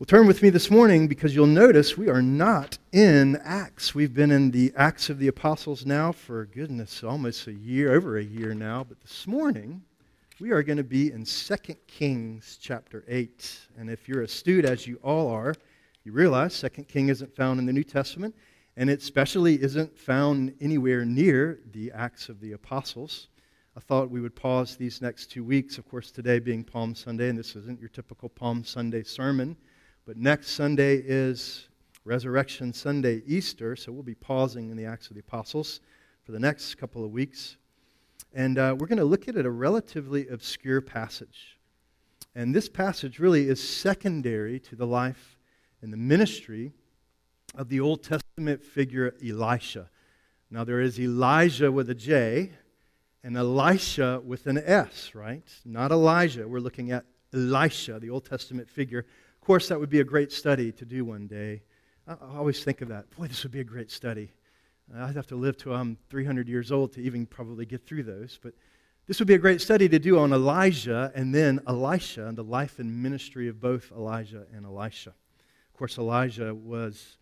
Well, turn with me this morning because you'll notice we are not in Acts. We've been in the Acts of the Apostles now for, goodness, almost a year, over a year now. But this morning, we are going to be in 2 Kings chapter 8. And if you're astute, as you all are, you realize 2 Kings isn't found in the New Testament, and it especially isn't found anywhere near the Acts of the Apostles. I thought we would pause these next 2 weeks, of course, today being Palm Sunday, and this isn't your typical Palm Sunday sermon. But next Sunday is Resurrection Sunday, Easter, so we'll be pausing in the Acts of the Apostles for the next couple of weeks. And we're going to look at a relatively obscure passage. And this passage really is secondary to the life and the ministry of the Old Testament figure Elisha. Now there is Elijah with a J and Elisha with an S, right? Not Elijah. We're looking at Elisha, the Old Testament figure. Of course, that would be a great study to do one day. I always think of that. Boy, this would be a great study. I'd have to live till I'm 300 years old to even probably get through those. But this would be a great study to do on Elijah and then Elisha and the life and ministry of both Elijah and Elisha. Of course, Elisha was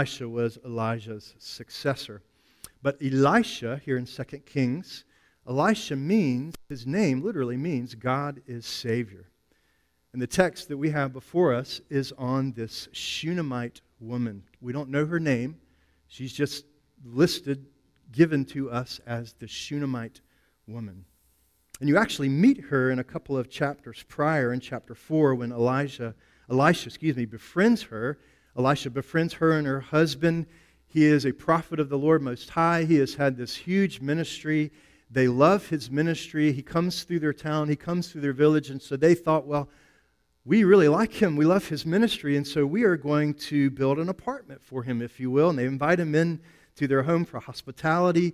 Elijah's successor. But Elisha, here in 2 Kings, Elisha means, his name literally means God is Savior. And the text that we have before us is on this Shunammite woman. We don't know her name. She's just listed, given to us as the Shunammite woman. And you actually meet her in a couple of chapters prior, in chapter 4, when Elisha befriends her. Elisha befriends her and her husband. He is a prophet of the Lord Most High. He has had this huge ministry. They love his ministry. He comes through their town. He comes through their village. And so they thought, well, we really like him. We love his ministry, and so we are going to build an apartment for him, if you will. And they invite him in to their home for hospitality.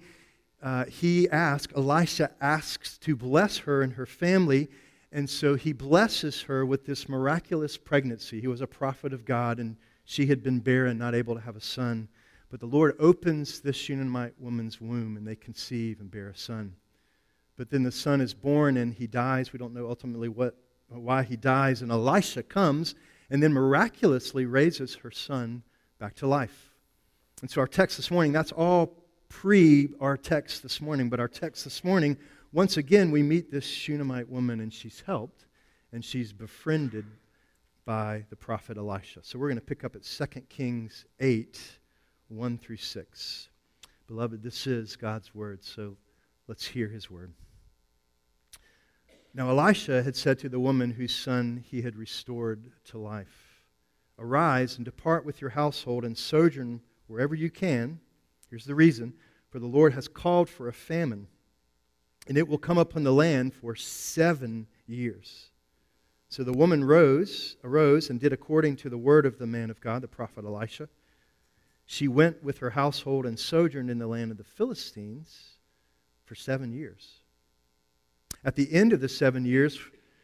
Elisha asks to bless her and her family, and so he blesses her with this miraculous pregnancy. He was a prophet of God, and she had been barren, not able to have a son. But the Lord opens this Shunammite woman's womb, and they conceive and bear a son. But then the son is born, and he dies. We don't know ultimately why he dies, and Elisha comes and then miraculously raises her son back to life. And so our text this morning, that's all our text this morning, but our text this morning, once again, we meet this Shunammite woman, and she's helped, and she's befriended by the prophet Elisha. So we're going to pick up at 2 Kings 8, 1 through 6. Beloved, this is God's word, so let's hear his word. Now Elisha had said to the woman whose son he had restored to life, "Arise and depart with your household and sojourn wherever you can." Here's the reason: "For the Lord has called for a famine, and it will come upon the land for 7 years." So the woman arose and did according to the word of the man of God, the prophet Elisha. She went with her household and sojourned in the land of the Philistines for 7 years. At the end of the 7 years,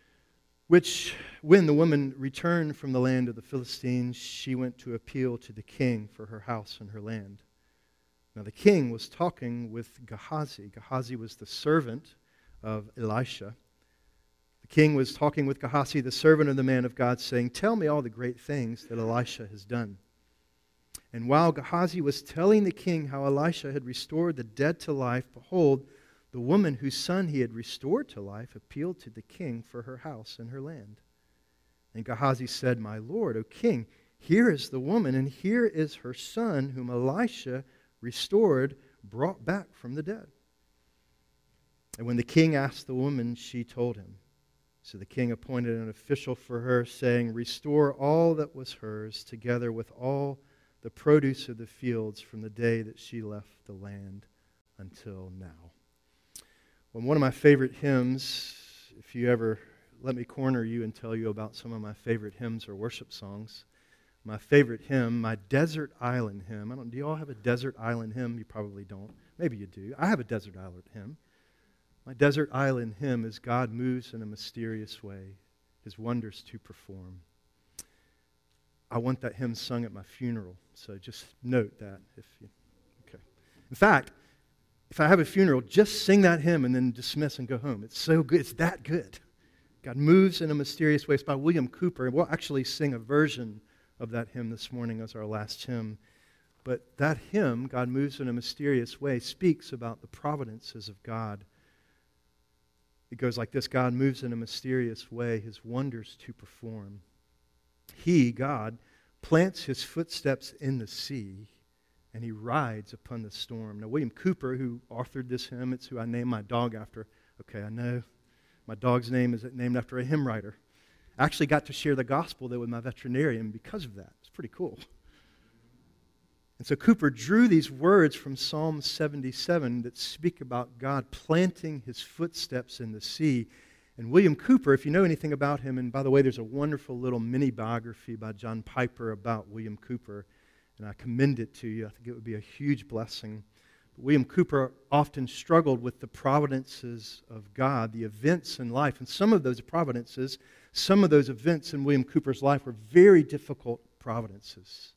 when the woman returned from the land of the Philistines, she went to appeal to the king for her house and her land. Now the king was talking with Gehazi. Gehazi was the servant of Elisha. The king was talking with Gehazi, the servant of the man of God, saying, "Tell me all the great things that Elisha has done." And while Gehazi was telling the king how Elisha had restored the dead to life, behold, the woman whose son he had restored to life appealed to the king for her house and her land. And Gehazi said, "My lord, O king, here is the woman, and here is her son, whom Elisha restored, brought back from the dead." And when the king asked the woman, she told him. So the king appointed an official for her, saying, "Restore all that was hers, together with all the produce of the fields from the day that she left the land until now." Well, one of my favorite hymns, if you ever let me corner you and tell you about some of my favorite hymns or worship songs, my favorite hymn, my Desert Island hymn. Do you all have a Desert Island hymn? You probably don't. Maybe you do. I have a Desert Island hymn. My Desert Island hymn is "God moves in a mysterious way, his wonders to perform." I want that hymn sung at my funeral, so just note that. Okay. In fact, if I have a funeral, just sing that hymn and then dismiss and go home. It's so good. It's that good. God moves in a mysterious way. It's by William Cooper, and we'll actually sing a version of that hymn this morning as our last hymn. But that hymn, God Moves in a Mysterious Way, speaks about the providences of God. It goes like this: God moves in a mysterious way, His wonders to perform. He, God, plants His footsteps in the sea, and He rides upon the storm. Now, William Cooper, who authored this hymn, it's who I named my dog after. Okay, I know my dog's name is named after a hymn writer. I actually got to share the gospel, though, with my veterinarian because of that. It's pretty cool. And so Cooper drew these words from Psalm 77 that speak about God planting His footsteps in the sea. And William Cooper, if you know anything about him, and by the way, there's a wonderful little mini biography by John Piper about William Cooper, and I commend it to you. I think it would be a huge blessing. But William Cooper often struggled with the providences of God, the events in life. And some of those providences, some of those events in William Cooper's life were very difficult providences.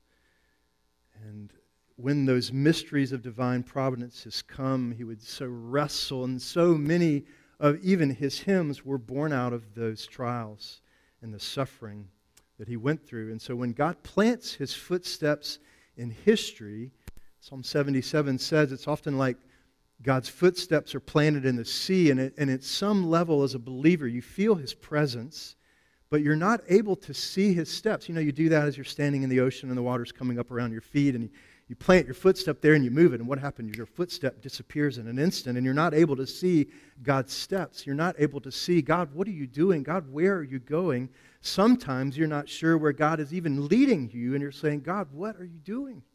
And when those mysteries of divine providences come, he would so wrestle, and so many of even his hymns were born out of those trials and the suffering that he went through. And so when God plants His footsteps in history, Psalm 77 says it's often like God's footsteps are planted in the sea, and at some level as a believer, you feel His presence, but you're not able to see His steps. You know, you do that as you're standing in the ocean and the water's coming up around your feet, and you plant your footstep there and you move it, and what happens? Your footstep disappears in an instant, and you're not able to see God's steps. You're not able to see, God, what are you doing? God, where are you going? Sometimes you're not sure where God is even leading you, and you're saying, God, what are you doing?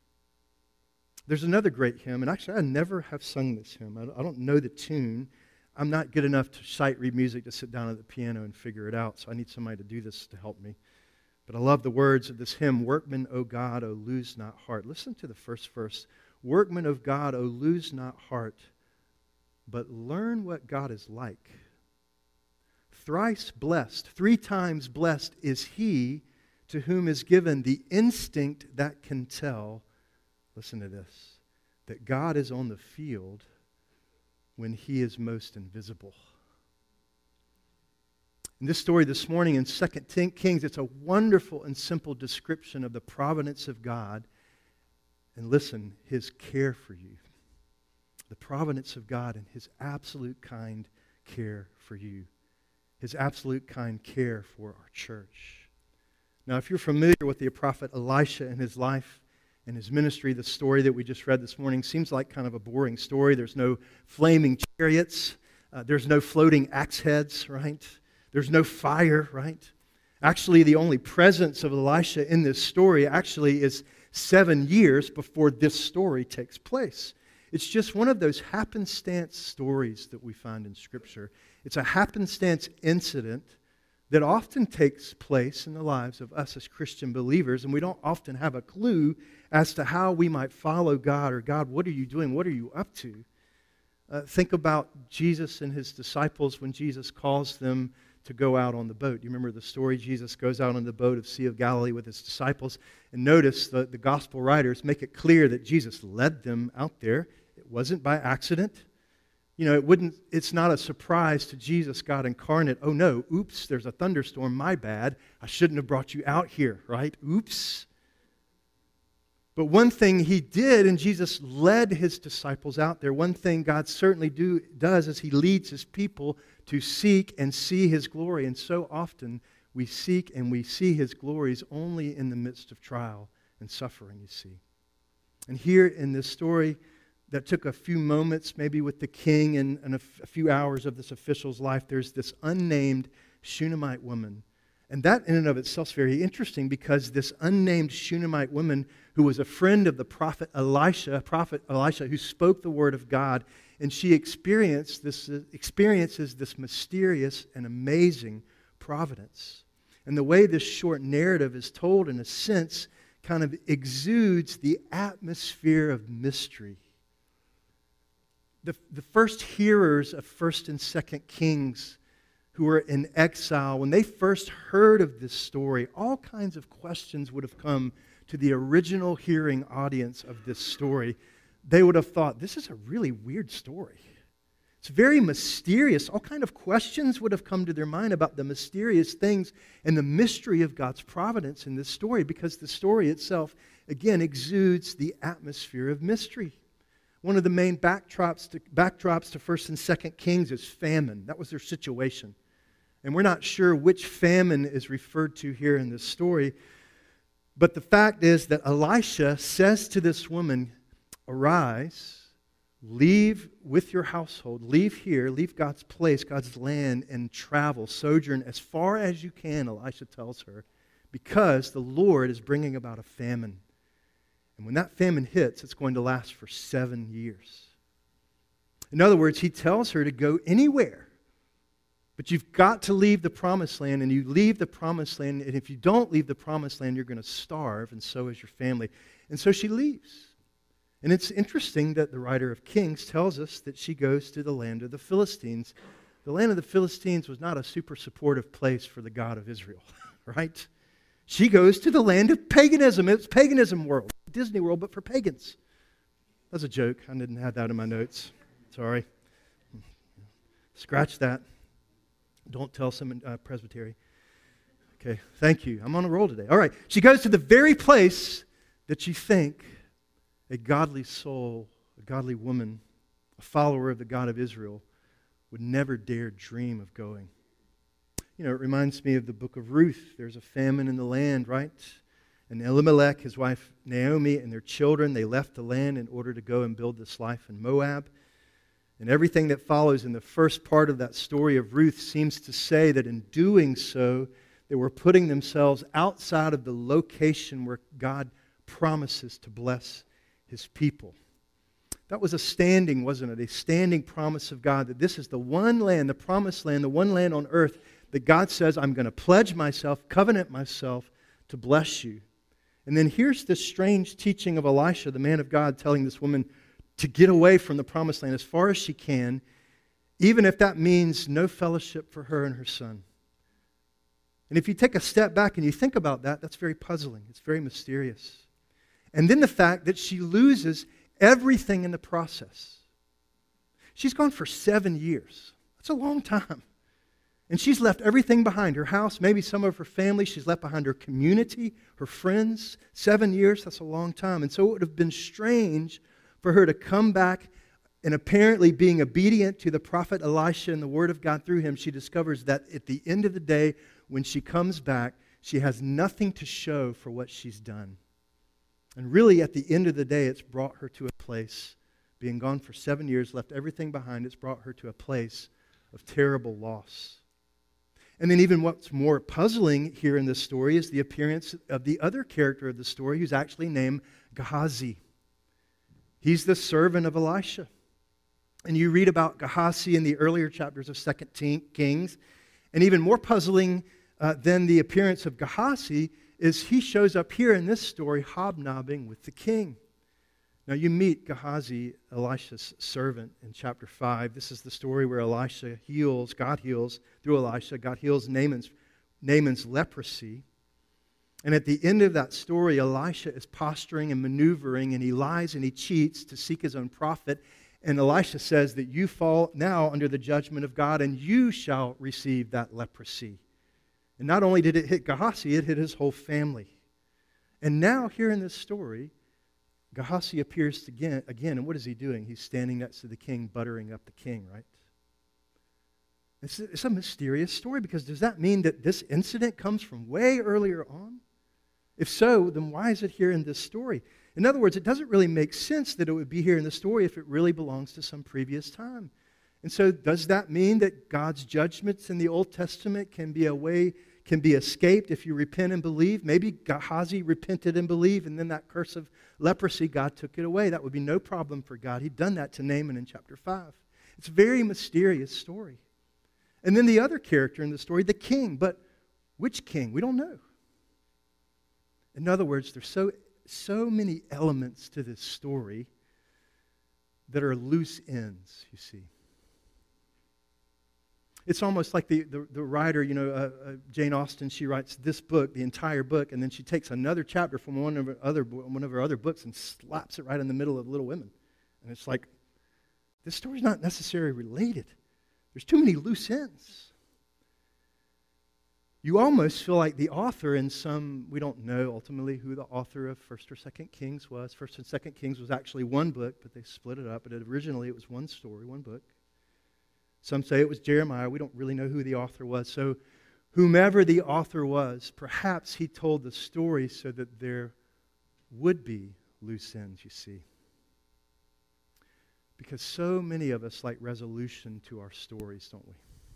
There's another great hymn, and actually I never have sung this hymn. I don't know the tune. I'm not good enough to sight read music to sit down at the piano and figure it out, so I need somebody to do this to help me. But I love the words of this hymn, Workman, O God, O lose not heart. Listen to the first verse. Workman of God, O lose not heart, but learn what God is like. Thrice blessed, 3 times blessed is he to whom is given the instinct that can tell, listen to this, that God is on the field when He is most invisible. In this story this morning in 2 Kings, it's a wonderful and simple description of the providence of God. And listen, His care for you. The providence of God and His absolute kind care for you. His absolute kind care for our church. Now, if you're familiar with the prophet Elisha and his life and his ministry, the story that we just read this morning seems like kind of a boring story. There's no flaming chariots. There's no floating axe heads, right? There's no fire, right? Actually, the only presence of Elisha in this story actually is 7 years before this story takes place. It's just one of those happenstance stories that we find in Scripture. It's a happenstance incident that often takes place in the lives of us as Christian believers, and we don't often have a clue as to how we might follow God, or God, what are you doing? What are you up to? Think about Jesus and His disciples when Jesus calls them to go out on the boat. You remember the story? Jesus goes out on the boat of Sea of Galilee with His disciples, and notice the gospel writers make it clear that Jesus led them out there. It wasn't by accident. You know, it's not a surprise to Jesus, God incarnate. Oh no, oops, there's a thunderstorm, my bad. I shouldn't have brought you out here, right? Oops. But one thing He did, and Jesus led His disciples out there, one thing God certainly does is He leads His people to seek and see His glory. And so often we seek and we see His glories only in the midst of trial and suffering, you see. And here in this story, that took a few moments, maybe with the king and a few hours of this official's life, there's this unnamed Shunammite woman. And that in and of itself is very interesting, because this unnamed Shunammite woman, who was a friend of the prophet Elisha who spoke the word of God, and she experiences this mysterious and amazing providence. And the way this short narrative is told, in a sense, kind of exudes the atmosphere of mystery. The first hearers of 1st and 2nd Kings who were in exile, when they first heard of this story, all kinds of questions would have come to the original hearing audience of this story. They would have thought, this is a really weird story. It's very mysterious. All kind of questions would have come to their mind about the mysterious things and the mystery of God's providence in this story, because the story itself, again, exudes the atmosphere of mystery. One of the main backdrops to 1st and 2nd Kings is famine. That was their situation. And we're not sure which famine is referred to here in this story. But the fact is that Elisha says to this woman, "Arise, leave with your household, leave here, leave God's place, God's land, and travel, sojourn as far as you can," Elisha tells her, "because the Lord is bringing about a famine. And when that famine hits, it's going to last for 7 years." In other words, he tells her to go anywhere. But you've got to leave the promised land, and you leave the promised land, and if you don't leave the promised land, you're going to starve, and so is your family. And so she leaves. And it's interesting that the writer of Kings tells us that she goes to the land of the Philistines. The land of the Philistines was not a super supportive place for the God of Israel, right? She goes to the land of paganism. It's paganism world, Disney World, but for pagans. That's a joke. I didn't have that in my notes. Sorry. Scratch that. Don't tell some presbytery. Okay, thank you. I'm on a roll today. All right. She goes to the very place that you think a godly soul, a godly woman, a follower of the God of Israel would never dare dream of going. You know, it reminds me of the book of Ruth. There's a famine in the land, right? And Elimelech, his wife Naomi, and their children, they left the land in order to go and build this life in Moab. And everything that follows in the first part of that story of Ruth seems to say that in doing so, they were putting themselves outside of the location where God promises to bless His people. That was a standing, wasn't it? A standing promise of God that this is the one land, the promised land, the one land on earth that God says, "I'm going to pledge myself, covenant myself to bless you." And then here's this strange teaching of Elisha, the man of God, telling this woman to get away from the promised land as far as she can, even if that means no fellowship for her and her son. And if you take a step back and you think about that, that's very puzzling. It's very mysterious. And then the fact that she loses everything in the process. She's gone for 7 years. That's a long time. And she's left everything behind. Her house, maybe some of her family. She's left behind her community, her friends. 7 years, that's a long time. And so it would have been strange for her to come back, and apparently being obedient to the prophet Elisha and the word of God through him, she discovers that at the end of the day, when she comes back, she has nothing to show for what she's done. And really, at the end of the day, it's brought her to a place, being gone for 7 years, left everything behind, it's brought her to a place of terrible loss. And then even what's more puzzling here in this story is the appearance of the other character of the story, who's actually named Gehazi. He's the servant of Elisha. And you read about Gehazi in the earlier chapters of 2 Kings. And even more puzzling than the appearance of Gehazi is he shows up here in this story hobnobbing with the king. Now you meet Gehazi, Elisha's servant, in chapter 5. This is the story where Elisha heals, God heals through Elisha. God heals Naaman's leprosy. And at the end of that story, Elisha is posturing and maneuvering, and he lies and he cheats to seek his own profit. And Elisha says that you fall now under the judgment of God, and you shall receive that leprosy. And not only did it hit Gehazi, it hit his whole family. And now, here in this story, Gehazi appears again, and what is he doing? He's standing next to the king, buttering up the king, right? It's a mysterious story, because does that mean that this incident comes from way earlier on? If so, then why is it here in this story? In other words, it doesn't really make sense that it would be here in the story if it really belongs to some previous time. And so does that mean that God's judgments in the Old Testament can be escaped if you repent and believe? Maybe Gehazi repented and believed, and then that curse of leprosy, God took it away. That would be no problem for God. He'd done that to Naaman in chapter 5. It's a very mysterious story. And then the other character in the story, the king. But which king? We don't know. In other words, there's so many elements to this story that are loose ends, you see. It's almost like the writer, Jane Austen, she writes this book, the entire book, and then she takes another chapter from one of her other books and slaps it right in the middle of Little Women. And it's like, this story's not necessarily related. There's too many loose ends. You almost feel like the author in some, we don't know ultimately who the author of 1st or 2nd Kings was. 1st and 2nd Kings was actually one book, but they split it up. But originally it was one story, one book. Some say it was Jeremiah. We don't really know who the author was. So whomever the author was, perhaps he told the story so that there would be loose ends, you see. Because so many of us like resolution to our stories, don't we?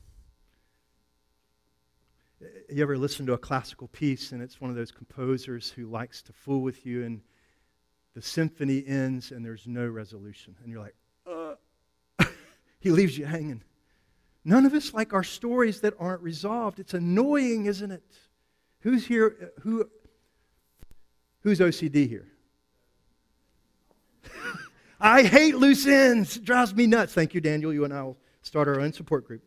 You ever listen to a classical piece and it's one of those composers who likes to fool with you and the symphony ends and there's no resolution. And you're like, he leaves you hanging. None of us like our stories that aren't resolved. It's annoying, isn't it? Who's here? Who's OCD here? I hate loose ends. It drives me nuts. Thank you, Daniel. You and I will start our own support group.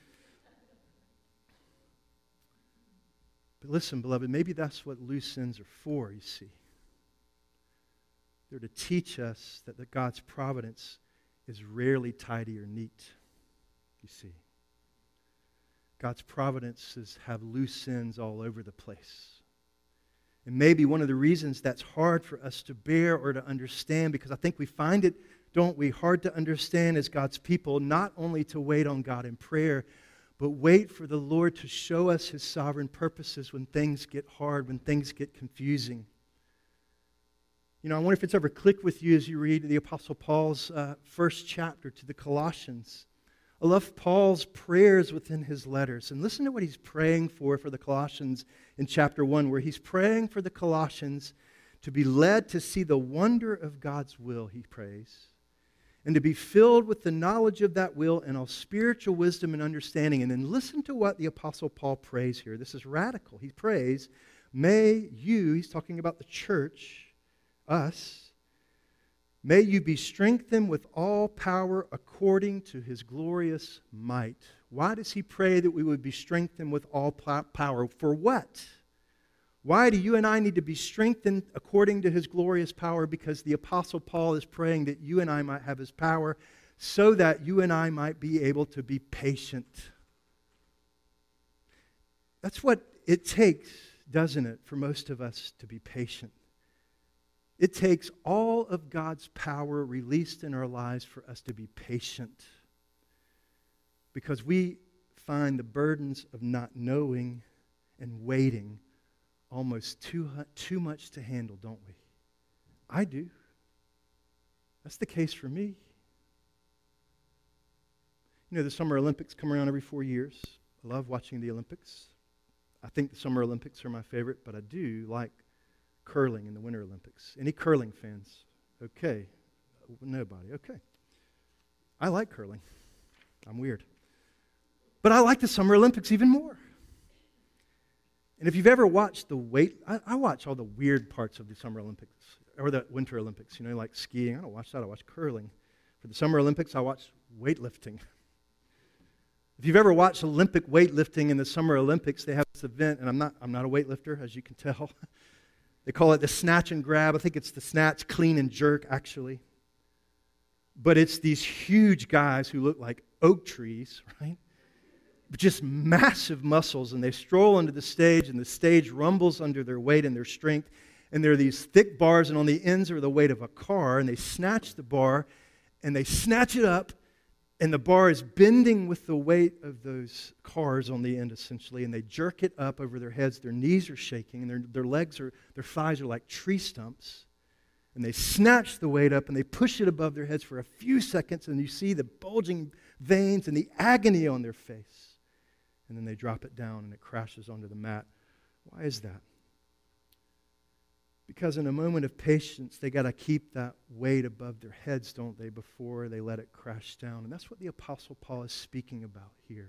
But listen, beloved, maybe that's what loose ends are for, you see. They're to teach us that God's providence is rarely tidy or neat, you see. God's providences have loose ends all over the place. And maybe one of the reasons that's hard for us to bear or to understand, because I think we find it, don't we, hard to understand as God's people, not only to wait on God in prayer, but wait for the Lord to show us His sovereign purposes when things get hard, when things get confusing. You know, I wonder if it's ever clicked with you as you read the Apostle Paul's first chapter to the Colossians. I love Paul's prayers within his letters. And listen to what he's praying for the Colossians in chapter 1, where he's praying for the Colossians to be led to see the wonder of God's will, he prays, and to be filled with the knowledge of that will and all spiritual wisdom and understanding. And then listen to what the Apostle Paul prays here. This is radical. He prays, may you, he's talking about the church, us, may you be strengthened with all power according to His glorious might. Why does he pray that we would be strengthened with all power? For what? Why do you and I need to be strengthened according to His glorious power? Because the Apostle Paul is praying that you and I might have His power so that you and I might be able to be patient. That's what it takes, doesn't it, for most of us to be patient. It takes all of God's power released in our lives for us to be patient. Because we find the burdens of not knowing and waiting almost too much to handle, don't we? I do. That's the case for me. You know, the Summer Olympics come around every 4 years. I love watching the Olympics. I think the Summer Olympics are my favorite, but I do like curling in the Winter Olympics. Any curling fans? Okay. Nobody. Okay. I like curling. I'm weird. But I like the Summer Olympics even more. And if you've ever watched I watch all the weird parts of the Summer Olympics, or the Winter Olympics, you know, like skiing. I don't watch that. I watch curling. For the Summer Olympics, I watch weightlifting. If you've ever watched Olympic weightlifting in the Summer Olympics, they have this event, and I'm not a weightlifter, as you can tell. They call it the snatch and grab. I think it's the snatch, clean, and jerk, actually. But it's these huge guys who look like oak trees, right? Just massive muscles, and they stroll onto the stage, and the stage rumbles under their weight and their strength. And there are these thick bars, and on the ends are the weight of a car, and they snatch the bar, and they snatch it up, and the bar is bending with the weight of those cars on the end, essentially, and they jerk it up over their heads. Their knees are shaking, and their thighs are like tree stumps. And they snatch the weight up, and they push it above their heads for a few seconds, and you see the bulging veins and the agony on their face. And then they drop it down, and it crashes onto the mat. Why is that? Because in a moment of patience, they got to keep that weight above their heads, don't they, before they let it crash down. And that's what the Apostle Paul is speaking about here.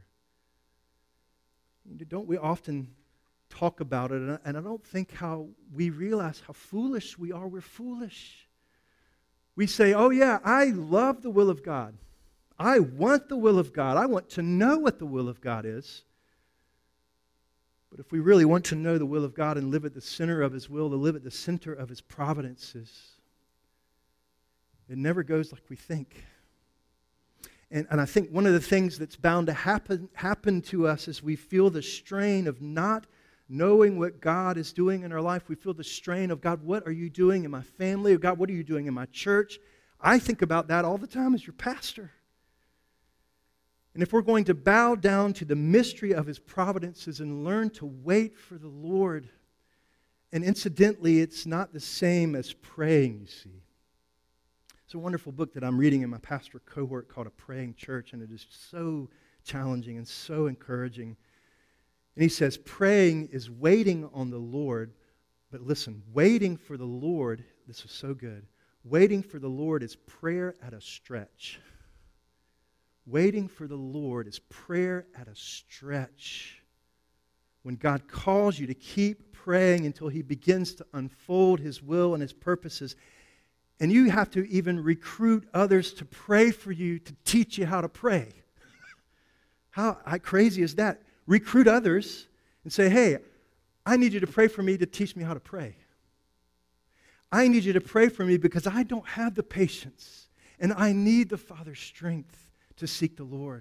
Don't we often talk about it, and I don't think how we realize how foolish we are. We're foolish. We say, oh yeah, I love the will of God. I want the will of God. I want to know what the will of God is. But if we really want to know the will of God and live at the center of His will, to live at the center of His providences, it never goes like we think. And I think one of the things that's bound to happen to us is we feel the strain of not knowing what God is doing in our life. We feel the strain of, God, what are you doing in my family? Or God, what are you doing in my church? I think about that all the time as your pastor. And if we're going to bow down to the mystery of His providences and learn to wait for the Lord, and incidentally, it's not the same as praying, you see. It's a wonderful book that I'm reading in my pastor cohort called A Praying Church, and it is so challenging and so encouraging. And he says, praying is waiting on the Lord, but listen, waiting for the Lord, this is so good, waiting for the Lord is prayer at a stretch. Waiting for the Lord is prayer at a stretch. When God calls you to keep praying until He begins to unfold His will and His purposes, and you have to even recruit others to pray for you to teach you how to pray. How crazy is that? Recruit others and say, hey, I need you to pray for me to teach me how to pray. I need you to pray for me because I don't have the patience, and I need the Father's strength to seek the Lord.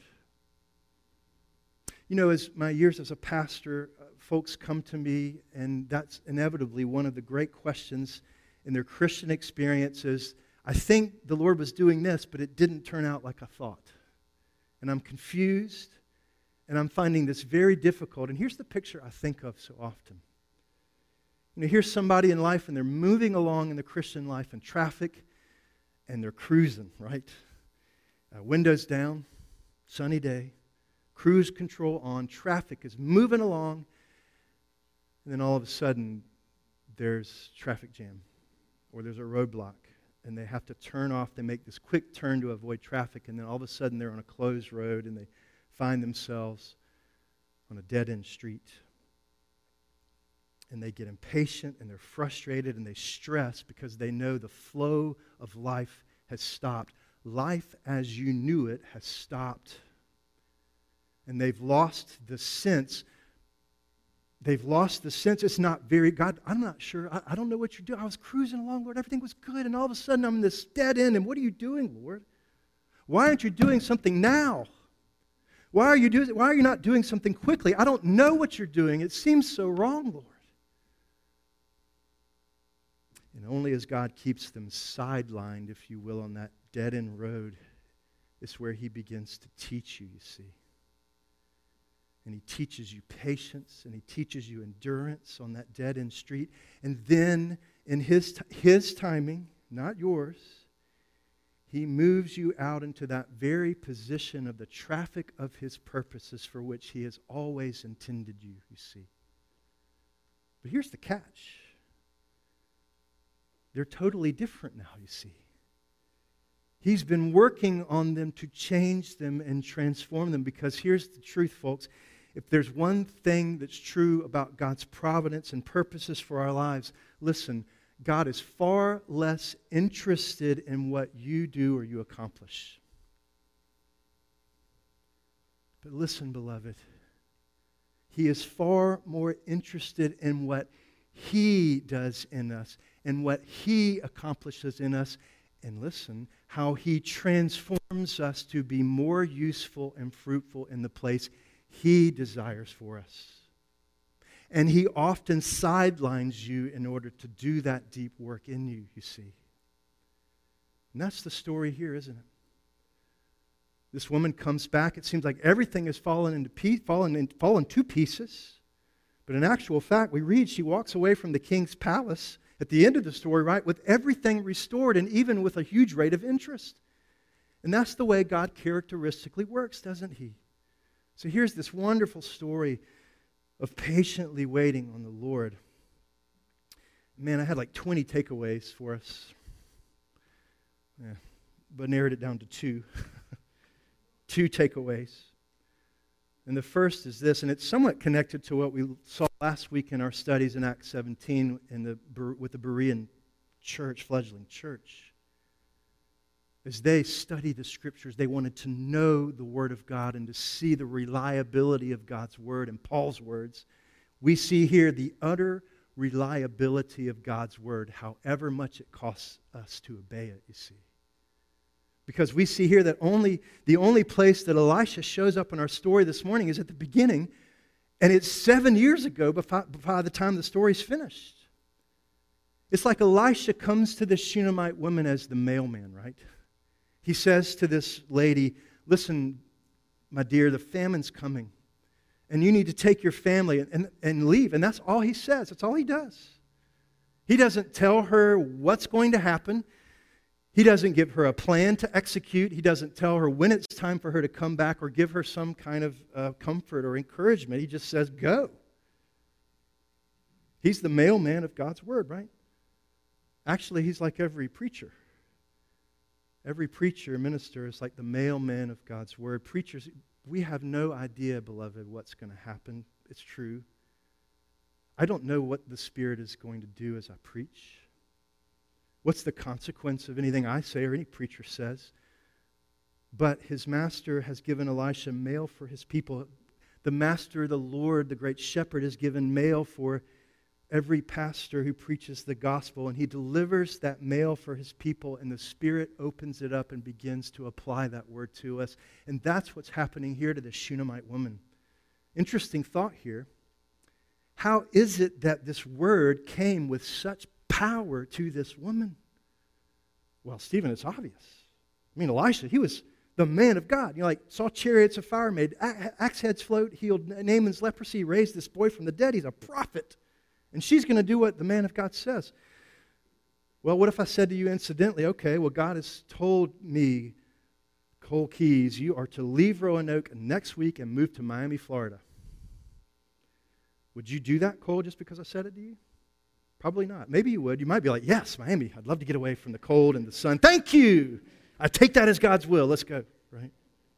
You know, as my years as a pastor, folks come to me, and that's inevitably one of the great questions in their Christian experiences. I think the Lord was doing this, but it didn't turn out like I thought. And I'm confused, and I'm finding this very difficult. And here's the picture I think of so often. You know, here's somebody in life, and they're moving along in the Christian life in traffic, and they're cruising, right? Windows down, sunny day, cruise control on, traffic is moving along, and then all of a sudden there's traffic jam or there's a roadblock, and they have to turn off. They make this quick turn to avoid traffic, and then all of a sudden they're on a closed road and they find themselves on a dead-end street. And they get impatient and they're frustrated and they stress because they know the flow of life has stopped. Life as you knew it has stopped. And they've lost the sense. It's not very, God, I'm not sure. I don't know what you're doing. I was cruising along, Lord. Everything was good. And all of a sudden I'm in this dead end. And what are you doing, Lord? Why aren't you doing something now? Why are you not doing something quickly? I don't know what you're doing. It seems so wrong, Lord. And only as God keeps them sidelined, if you will, on that dead-end road, is where He begins to teach you, you see. And He teaches you patience, and He teaches you endurance on that dead-end street. And then, in His timing, not yours, He moves you out into that very position of the traffic of His purposes for which He has always intended you, you see. But here's the catch. They're totally different now, you see. He's been working on them to change them and transform them, because here's the truth, folks. If there's one thing that's true about God's providence and purposes for our lives, listen, God is far less interested in what you do or you accomplish. But listen, beloved, He is far more interested in what He does in us and what He accomplishes in us. And listen, how He transforms us to be more useful and fruitful in the place He desires for us. And He often sidelines you in order to do that deep work in you, you see. And that's the story here, isn't it? This woman comes back. It seems like everything has fallen to pieces. But in actual fact, we read she walks away from the king's palace at the end of the story, right, with everything restored and even with a huge rate of interest. And that's the way God characteristically works, doesn't He? So here's this wonderful story of patiently waiting on the Lord. Man, I had like 20 takeaways for us. Yeah, but narrowed it down to two. Two takeaways. And the first is this, and it's somewhat connected to what we saw last week in our studies in Acts 17 with the Berean church, fledgling church. As they studied the Scriptures, they wanted to know the Word of God and to see the reliability of God's Word. And Paul's words, we see here the utter reliability of God's Word, however much it costs us to obey it, you see. Because we see here that the only place that Elisha shows up in our story this morning is at the beginning, and it's 7 years ago by the time the story's finished. It's like Elisha comes to this Shunammite woman as the mailman, right? He says to this lady, listen, my dear, the famine's coming, and you need to take your family and leave. And that's all he says. That's all he does. He doesn't tell her what's going to happen. He doesn't give her a plan to execute. He doesn't tell her when it's time for her to come back or give her some kind of comfort or encouragement. He just says, go. He's the mailman of God's word, right? Actually, he's like every preacher. Every preacher, minister is like the mailman of God's word. Preachers, we have no idea, beloved, what's going to happen. It's true. I don't know what the Spirit is going to do as I preach. What's the consequence of anything I say or any preacher says? But his master has given Elisha mail for his people. The master, the Lord, the great shepherd, has given mail for every pastor who preaches the gospel, and he delivers that mail for his people, and the Spirit opens it up and begins to apply that word to us. And that's what's happening here to the Shunammite woman. Interesting thought here. How is it that this word came with such power to this woman? Well, Stephen, it's obvious. I mean, Elisha, he was the man of God. You know, like, saw chariots of fire made, axe heads float, healed Naaman's leprosy, raised this boy from the dead. He's a prophet. And she's going to do what the man of God says. Well, what if I said to you incidentally, okay, well, God has told me, Cole Keys, you are to leave Roanoke next week and move to Miami, Florida. Would you do that, Cole, just because I said it to you? Probably not. Maybe you would. You might be like, yes, Miami, I'd love to get away from the cold and the sun. Thank you. I take that as God's will. Let's go, right?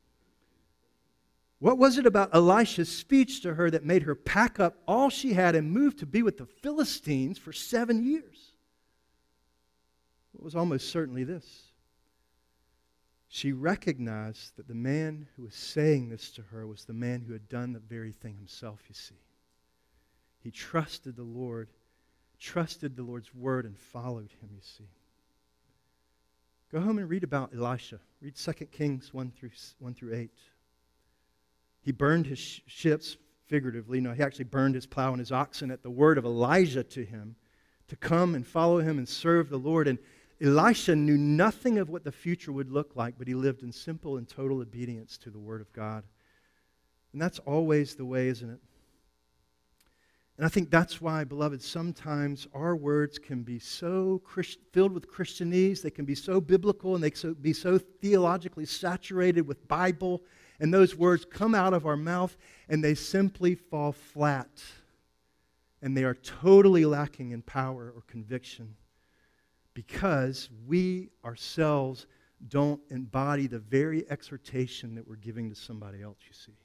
What was it about Elisha's speech to her that made her pack up all she had and move to be with the Philistines for 7 years? It was almost certainly this. She recognized that the man who was saying this to her was the man who had done the very thing himself, you see. He trusted the Lord, trusted the Lord's word, and followed him, you see. Go home and read about Elisha. Read 2 Kings 1 through 8. He burned his ships, figuratively. No, he actually burned his plow and his oxen at the word of Elijah to him to come and follow him and serve the Lord. And Elisha knew nothing of what the future would look like, but he lived in simple and total obedience to the word of God. And that's always the way, isn't it? And I think that's why, beloved, sometimes our words can be so filled with Christianese, they can be so biblical, and they can be so theologically saturated with Bible, and those words come out of our mouth, and they simply fall flat. And they are totally lacking in power or conviction because we ourselves don't embody the very exhortation that we're giving to somebody else, you see.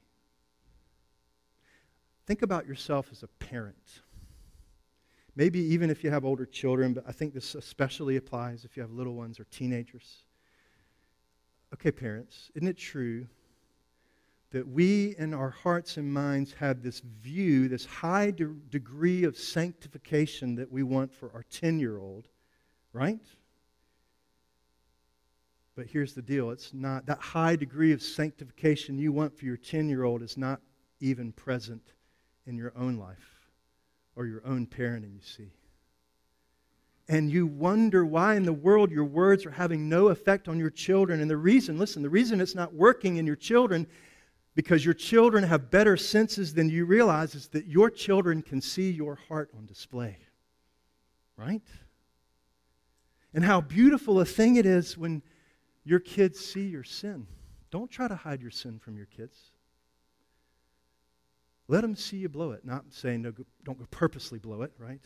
Think about yourself as a parent. Maybe even if you have older children, but I think this especially applies if you have little ones or teenagers. Okay, parents, isn't it true that we in our hearts and minds have this view, this high degree of sanctification that we want for our 10-year-old, right? But here's the deal. It's not that high degree of sanctification you want for your 10-year-old is not even present in your own life or your own parenting, you see. And you wonder why in the world your words are having no effect on your children. And the reason it's not working in your children, because your children have better senses than you realize, is that your children can see your heart on display. Right? And how beautiful a thing it is when your kids see your sin. Don't try to hide your sin from your kids. Let them see you blow it. Not saying no, don't go purposely blow it, right?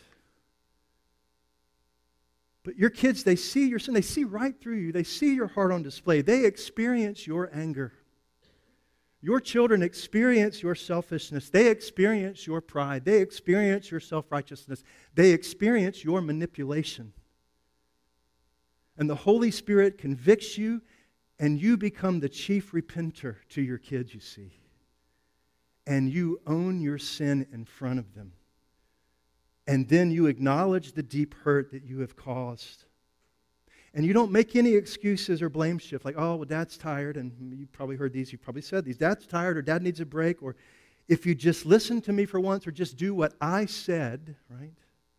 But your kids, they see your sin. They see right through you. They see your heart on display. They experience your anger. Your children experience your selfishness. They experience your pride. They experience your self-righteousness. They experience your manipulation. And the Holy Spirit convicts you, and you become the chief repenter to your kids, you see. And you own your sin in front of them. And then you acknowledge the deep hurt that you have caused. And you don't make any excuses or blame shift like, oh, well, Dad's tired. And you probably heard these. You probably said these. Dad's tired or Dad needs a break. Or if you just listen to me for once or just do what I said, right?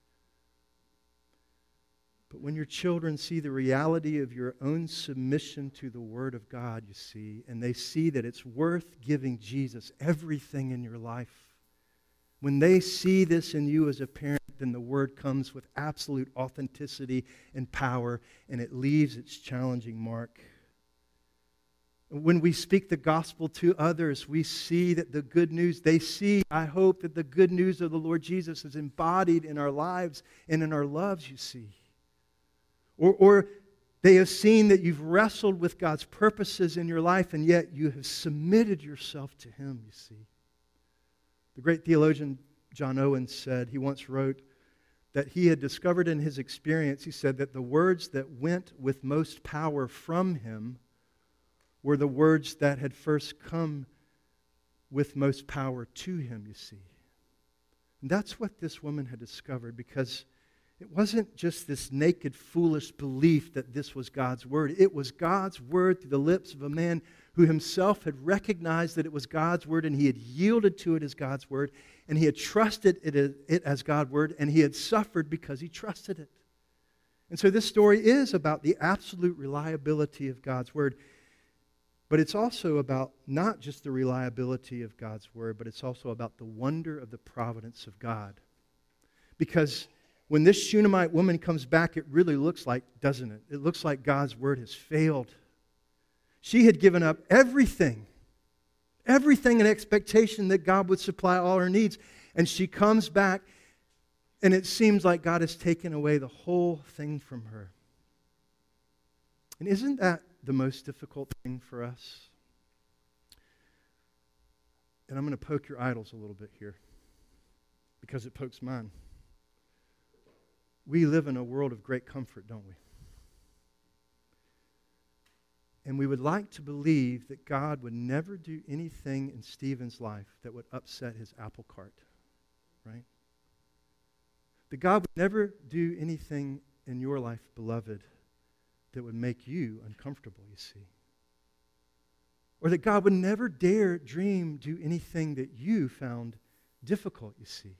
But when your children see the reality of your own submission to the Word of God, you see, and they see that it's worth giving Jesus everything in your life, when they see this in you as a parent, then the Word comes with absolute authenticity and power, and it leaves its challenging mark. When we speak the gospel to others, we see that the good news, they see, I hope, that the good news of the Lord Jesus is embodied in our lives and in our loves, you see. Or they have seen that you've wrestled with God's purposes in your life, and yet you have submitted yourself to Him, you see. The great theologian John Owen said, he once wrote, that he had discovered in his experience, he said, that the words that went with most power from him were the words that had first come with most power to him, you see. And that's what this woman had discovered, because it wasn't just this naked, foolish belief that this was God's Word. It was God's Word through the lips of a man who himself had recognized that it was God's Word, and he had yielded to it as God's Word, and he had trusted it as God's Word, and he had suffered because he trusted it. And so this story is about the absolute reliability of God's Word. But it's also about not just the reliability of God's Word, but it's also about the wonder of the providence of God. Because when this Shunammite woman comes back, it really looks like, doesn't it? It looks like God's Word has failed. She had given up everything in expectation that God would supply all her needs. And she comes back, and it seems like God has taken away the whole thing from her. And isn't that the most difficult thing for us? And I'm going to poke your idols a little bit here, because it pokes mine. We live in a world of great comfort, don't we? And we would like to believe that God would never do anything in Stephen's life that would upset his apple cart, right? That God would never do anything in your life, beloved, that would make you uncomfortable, you see. Or that God would never dare dream do anything that you found difficult, you see.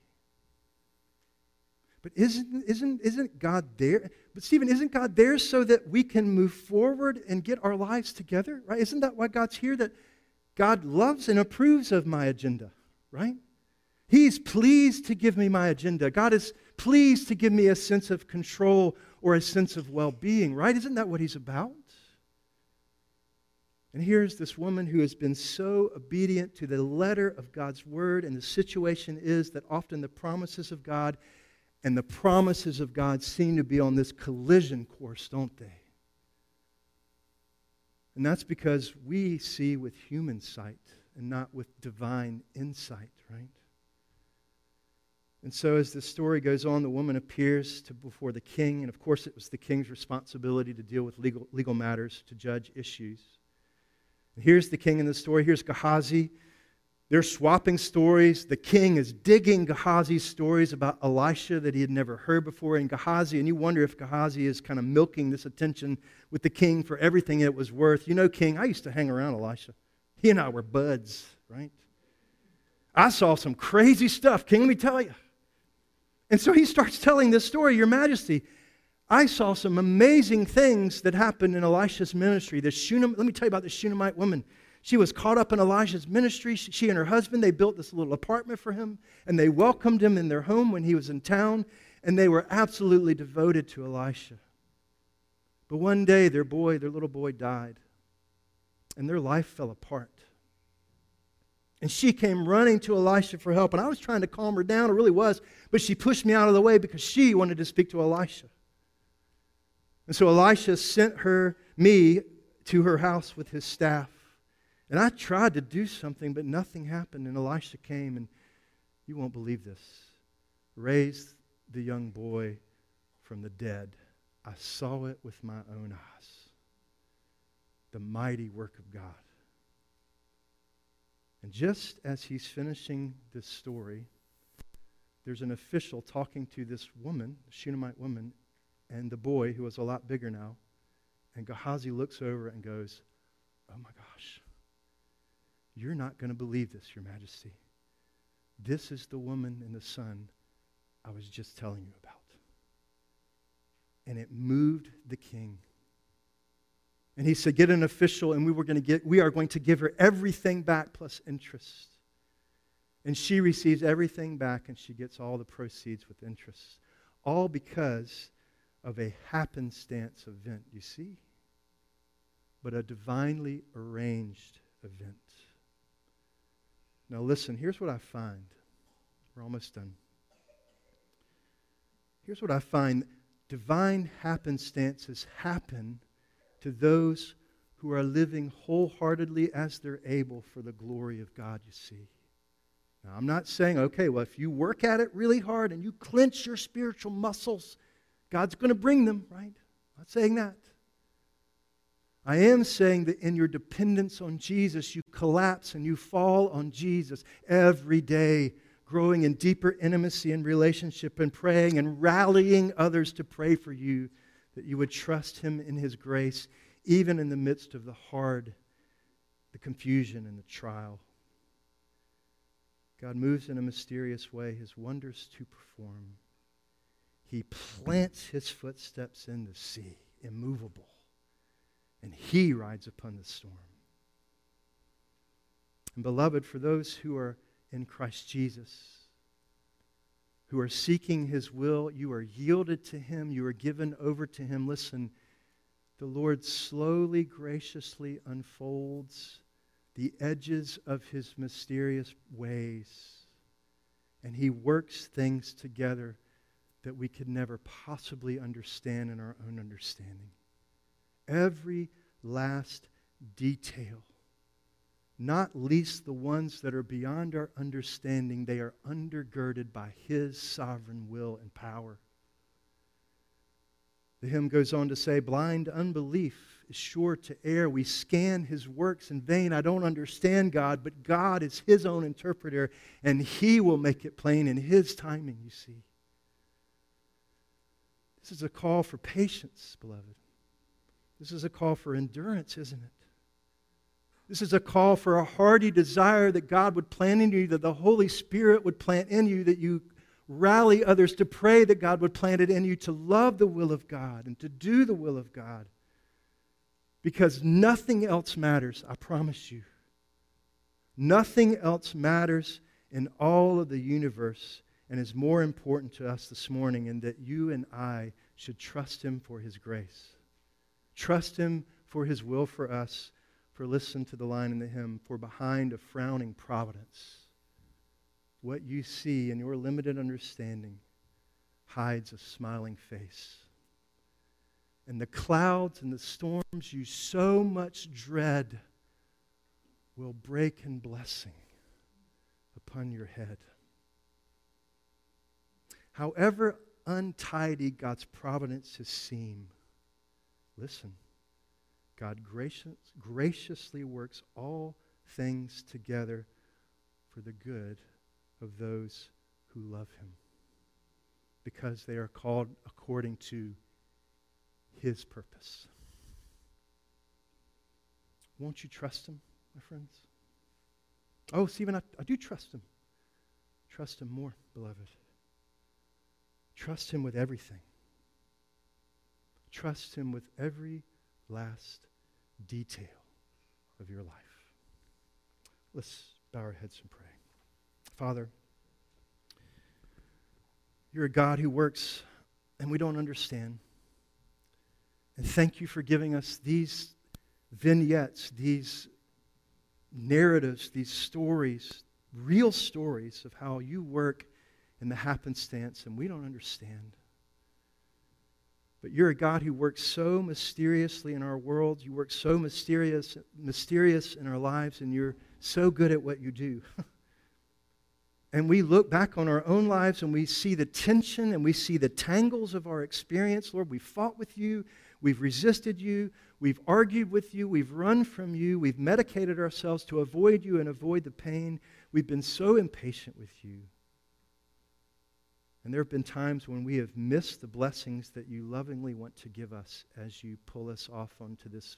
But isn't God there? But Stephen, isn't God there so that we can move forward and get our lives together? Right? Isn't that why God's here? That God loves and approves of my agenda, right? He's pleased to give me my agenda. God is pleased to give me a sense of control or a sense of well-being, right? Isn't that what He's about? And here's this woman who has been so obedient to the letter of God's Word, and the situation is that often the promises of God and the promises of God seem to be on this collision course, don't they? And that's because we see with human sight and not with divine insight, right? And so as the story goes on, the woman appears before the king, and of course it was the king's responsibility to deal with legal matters, to judge issues. And here's the king in the story. Here's Gehazi. They're swapping stories. The king is digging Gehazi's stories about Elisha that he had never heard before. And Gehazi, and you wonder if Gehazi is kind of milking this attention with the king for everything it was worth. You know, king, I used to hang around Elisha. He and I were buds, right? I saw some crazy stuff, king, let me tell you. And so he starts telling this story, Your Majesty, I saw some amazing things that happened in Elisha's ministry. Let me tell you about the Shunammite woman. She was caught up in Elijah's ministry. She and her husband, they built this little apartment for him, and they welcomed him in their home when he was in town, and they were absolutely devoted to Elisha. But one day, their little boy died, and their life fell apart. And she came running to Elisha for help, and I was trying to calm her down, I really was, but she pushed me out of the way because she wanted to speak to Elisha. And so Elisha sent me to her house with his staff. And I tried to do something, but nothing happened. And Elisha came, and you won't believe this, raised the young boy from the dead. I saw it with my own eyes. The mighty work of God. And just as he's finishing this story, there's an official talking to this woman, the Shunammite woman, and the boy, who was a lot bigger now. And Gehazi looks over and goes, "Oh my gosh, you're not going to believe this, Your Majesty. This is the woman and the son I was just telling you about." And it moved the king. And he said, "Get an official, and we are going to give her everything back plus interest." And she receives everything back, and she gets all the proceeds with interest. All because of a happenstance event, you see? But a divinely arranged event. Now listen, here's what I find. We're almost done. Here's what I find. Divine happenstances happen to those who are living wholeheartedly as they're able for the glory of God, you see. Now, I'm not saying, okay, well, if you work at it really hard and you clench your spiritual muscles, God's going to bring them, right? I'm not saying that. I am saying that in your dependence on Jesus, you collapse and you fall on Jesus every day, growing in deeper intimacy and relationship and praying and rallying others to pray for you, that you would trust Him in His grace, even in the midst of the hard, the confusion, and the trial. God moves in a mysterious way, His wonders to perform. He plants His footsteps in the sea, immovable, and He rides upon the storm. And beloved, for those who are in Christ Jesus, who are seeking His will, you are yielded to Him, you are given over to Him. Listen, the Lord slowly, graciously unfolds the edges of His mysterious ways, and He works things together that we could never possibly understand in our own understanding. Every last detail, not least the ones that are beyond our understanding, they are undergirded by His sovereign will and power. The hymn goes on to say, "Blind unbelief is sure to err. We scan His works in vain. I don't understand God, but God is His own interpreter, and He will make it plain in His timing," you see. This is a call for patience, beloved. This is a call for endurance, isn't it? This is a call for a hearty desire that God would plant in you, that the Holy Spirit would plant in you, that you rally others to pray that God would plant it in you to love the will of God and to do the will of God. Because nothing else matters, I promise you. Nothing else matters in all of the universe and is more important to us this morning, and that you and I should trust Him for His grace. Trust Him for His will for us. For listen to the line in the hymn, "For behind a frowning providence, what you see in your limited understanding hides a smiling face. And the clouds and the storms you so much dread will break in blessing upon your head." However untidy God's providences seem, listen, God graciously works all things together for the good of those who love Him, because they are called according to His purpose. Won't you trust Him, my friends? Oh, Stephen, I do trust Him. Trust Him more, beloved. Trust Him with everything. Trust Him with every last detail of your life. Let's bow our heads and pray. Father, You're a God who works and we don't understand. And thank You for giving us these vignettes, these narratives, these stories, real stories of how You work in the happenstance, and we don't understand. But You're a God who works so mysteriously in our world. You work so mysterious in our lives, and You're so good at what You do. And we look back on our own lives and we see the tension and we see the tangles of our experience. Lord, we've fought with You. We've resisted You. We've argued with You. We've run from You. We've medicated ourselves to avoid You and avoid the pain. We've been so impatient with You. And there have been times when we have missed the blessings that you lovingly want to give us as you pull us off onto this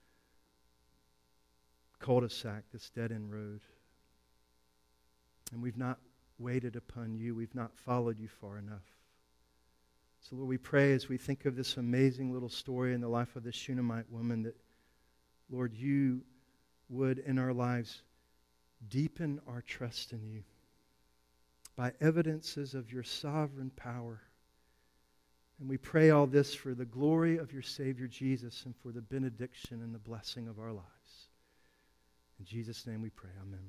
cul-de-sac, this dead-end road. And we've not waited upon you. We've not followed you far enough. So, Lord, we pray as we think of this amazing little story in the life of this Shunammite woman that, Lord, you would in our lives deepen our trust in you by evidences of your sovereign power. And we pray all this for the glory of your Savior Jesus and for the benediction and the blessing of our lives. In Jesus' name we pray. Amen.